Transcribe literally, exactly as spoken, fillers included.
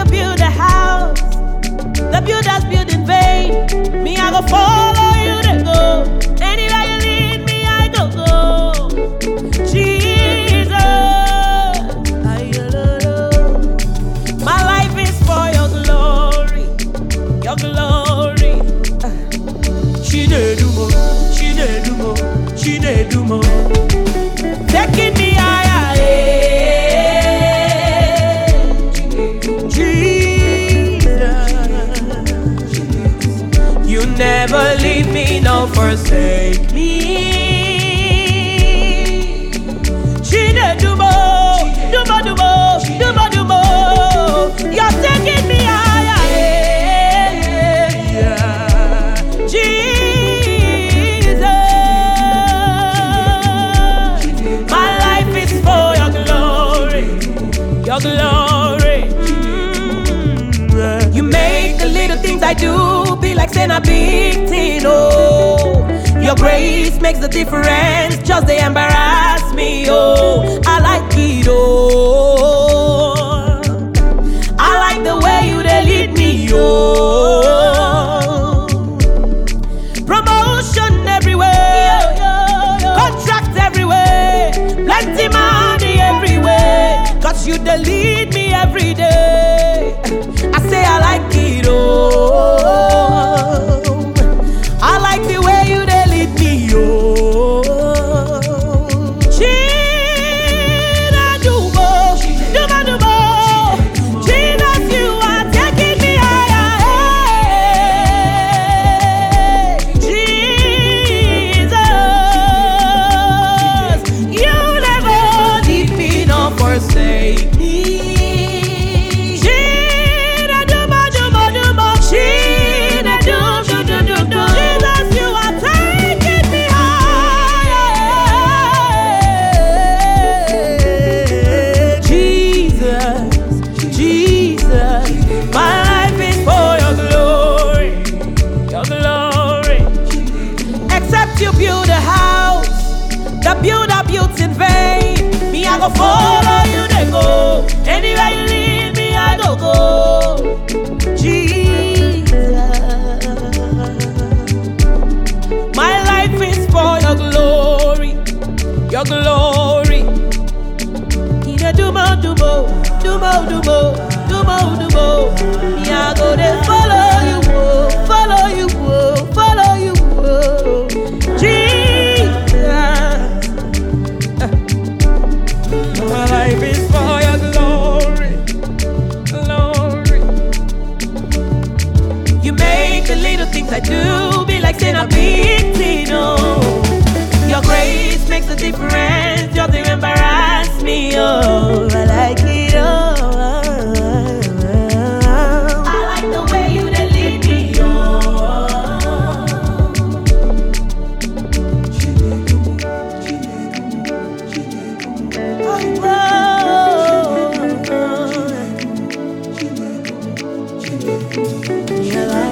you build a house, the builders build in vain. Me, I go follow you to go. Anywhere you lead me, I go go. Jesus, my life is for your glory, your glory. She did do more, she did do more, she did do more. Taking me higher, Jesus. You never leave me, no forsake me. She did do more, do more, do more, do more, do more. You're taking me higher, Jesus. My life is for your glory, your glory. Mm. You make the little things I do be like saying a big thing, oh. Your grace makes the difference, just they embarrass me, oh. I like it, oh. I like the way you they lead me, oh. Promotion everywhere, contract everywhere, plenty money everywhere, cause you they lead me every day. I say I like it, oh. I like the way you they lead me, oh. Chida Dubo, Duba Dubo, Jesus, you are taking me higher, hey. Jesus, you never leave me nor forsake me. Chida Duba Duba Duba, Chida Duba Duba Duba. Jesus, you are taking me higher. Jesus, Jesus, my life is for your glory, your glory. Except you build a house, the builder builds in vain. Me, I go follow you, they go. Anywhere you lead me, I go go. Jesus, my life is for your glory, your glory. Ina dumo dumo, dumo dumo, dumo dumo. Me, I go there, follow you, oh, follow you, oh, follow you, oh. Jesus, my life is for your glory, glory. You make the little things I do be like saying a big thing, oh. Your grace makes a difference, just to embarrass me, oh. I like it, oh. I like the way you they lead me, oh. Oh, oh, oh. Yeah.